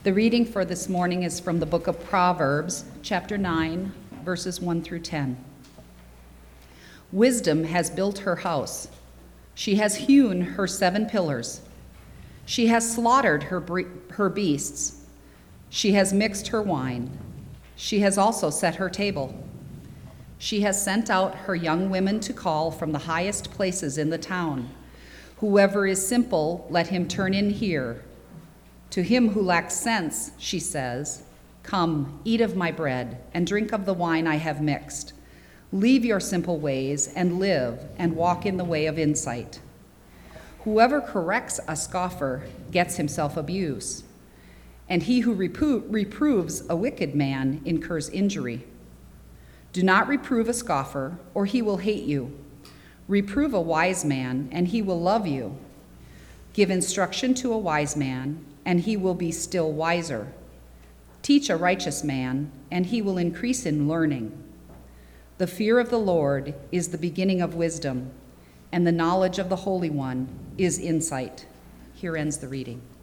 The reading for this morning is from the book of Proverbs, chapter 9, verses 1 through 10. Wisdom has built her house. She has hewn her 7 pillars. She has slaughtered her beasts. She has mixed her wine. She has also set her table. She has sent out her young women to call from the highest places in the town. Whoever is simple, let him turn in here. To him who lacks sense, she says, come, eat of my bread, and drink of the wine I have mixed. Leave your simple ways and live, and walk in the way of insight. Whoever corrects a scoffer gets himself abuse, and he who reproves a wicked man incurs injury. Do not reprove a scoffer, or he will hate you. Reprove a wise man, and he will love you. Give instruction to a wise man, and he will be still wiser. Teach a righteous man, and he will increase in learning. The fear of the Lord is the beginning of wisdom, and the knowledge of the Holy One is insight. Here ends the reading.